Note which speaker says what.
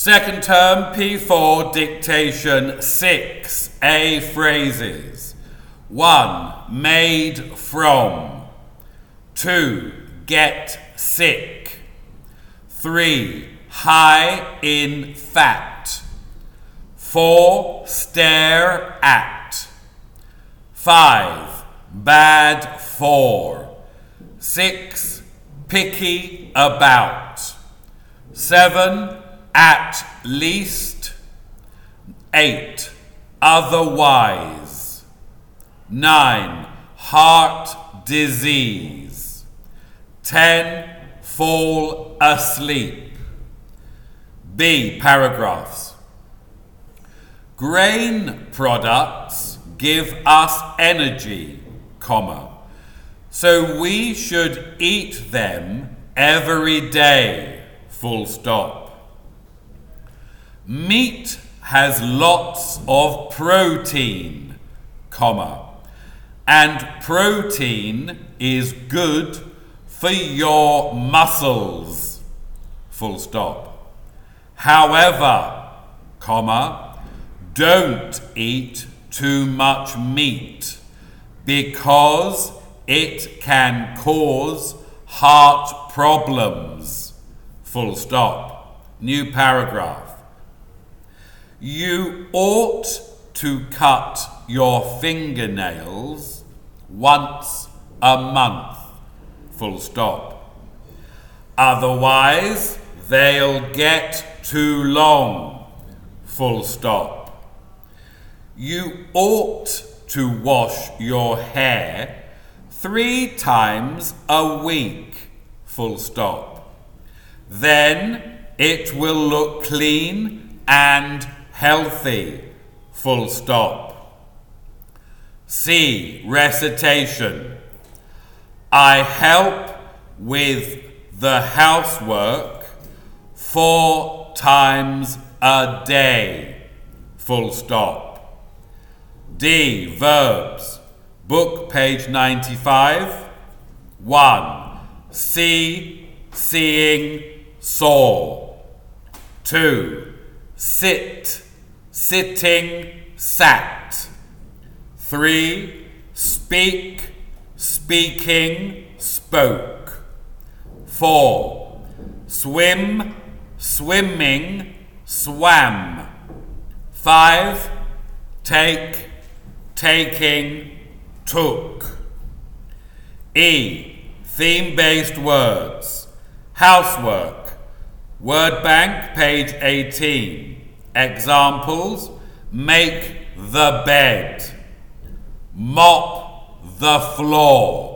Speaker 1: Second term, P4, dictation 6, A phrases. 1. Made from. 2. Get sick. 3. High in fat. 4. Stare at. 5. Bad for. 6. Picky about. 7. At least. 8. Otherwise. 9. Heart disease. 10. Fall asleep. B. Paragraphs. Grain products give us energy, comma, so we should eat them every day, full stop. Meat has lots of protein, comma, and protein is good for your muscles, full stop. However, comma, don't eat too much meat because it can cause heart problems, full stop. New paragraph. You ought to cut your fingernails once a month, full stop. Otherwise, they'll get too long, full stop. You ought to wash your hair 3 times a week, full stop. Then it will look clean and healthy, full stop. C. Recitation. I help with the housework 4 times a day, full stop. D. Verbs. Book, page 95. 1. See, seeing, saw. 2. Sit, sitting, sat. 3. Speak, speaking, spoke. 4. Swim, swimming, swam. 5. Take, taking, took. E. Theme-based words. Housework. Word bank, page 18. Examples: make the bed, mop the floor.